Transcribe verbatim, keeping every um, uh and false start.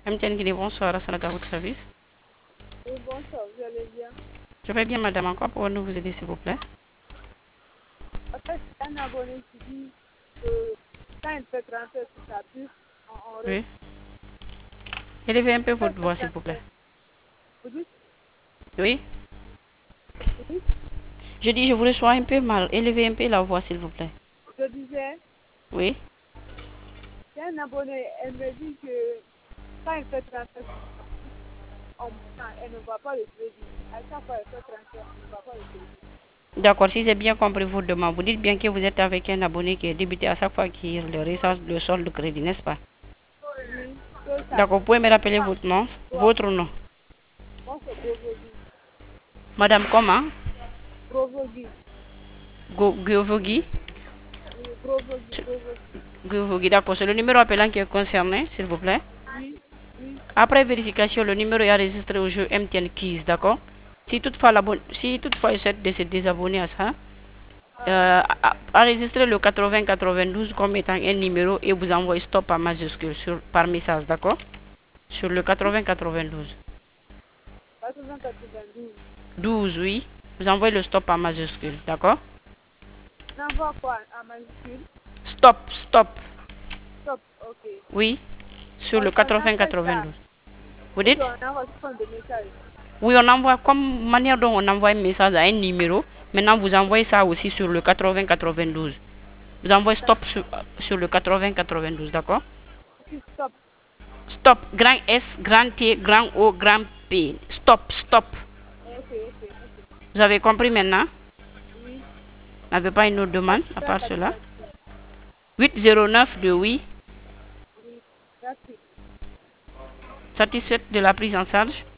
M T N Guinée, bonsoir, à votre service. Oui, bonsoir, vous allez bien? Je vais bien, madame. Encore pour nous vous aider, s'il vous plaît. En fait, un abonné qui dit que quand il fait transfert sur sa puce, on, on reste. Oui. Élevez un peu Quand votre il fait voix, s'il vous plaît. transfert, vous dites? Oui. Vous dites? Je dis, je vous reçois un peu mal. Élevez un peu la voix, s'il vous plaît. Je disais, Oui. il y a un abonné, elle me dit que quand il fait transfert sur sa puce, on, elle ne voit pas le crédit. À chaque fois, elle fait transfert, on ne voit pas le crédit. D'accord, si j'ai bien compris votre demande, vous dites bien que vous êtes avec un abonné qui est débuté à chaque fois qu'il recharge le solde de crédit, n'est-ce pas? Oui, que ça D'accord, ne vous pouvez me rappeler pas. votre nom, votre nom. Moi, c'est Grovogi. Madame comment? Grovogi. Guovogi? Oui, Grovogi, Grovogi. Guovogi, d'accord, c'est le numéro appelant qui est concerné, s'il vous plaît. Oui, oui. Après vérification, le numéro est enregistré au jeu M T N Keys, d'accord? Si toutefois, si toutefois il essaie de se désabonner à ça, euh, enregistrez le quatre-vingts quatre-vingt-douze comme étant un numéro et vous envoyez stop en majuscule sur, par message, d'accord? Sur le quatre-vingts quatre-vingt-douze. quatre-vingts quatre-vingt-douze. douze, oui. Vous envoyez le stop en majuscule, d'accord? N'envoie quoi en majuscule? Stop, stop. Stop, ok. Oui, sur On, le on quatre-vingts appelle ça. quatre-vingt-douze. Vous Ok, dites? on envoie ce de message. Oui, on envoie comme manière dont on envoie un message à un numéro. Maintenant, vous envoyez ça aussi sur le quatre-vingts quatre-vingt-douze. Vous envoyez stop sur, sur le quatre-vingts quatre-vingt-douze, d'accord? Ok, stop. Stop, grand S, grand T, grand O, grand P. Stop, stop. Ok, ok, ok. Vous avez compris maintenant? Oui. Vous n'avez pas une autre demande à quatre-vingts part cela? quatre-vingt-douze. huit zéro neuf de oui. Oui, merci. Satisfaite de la prise en charge?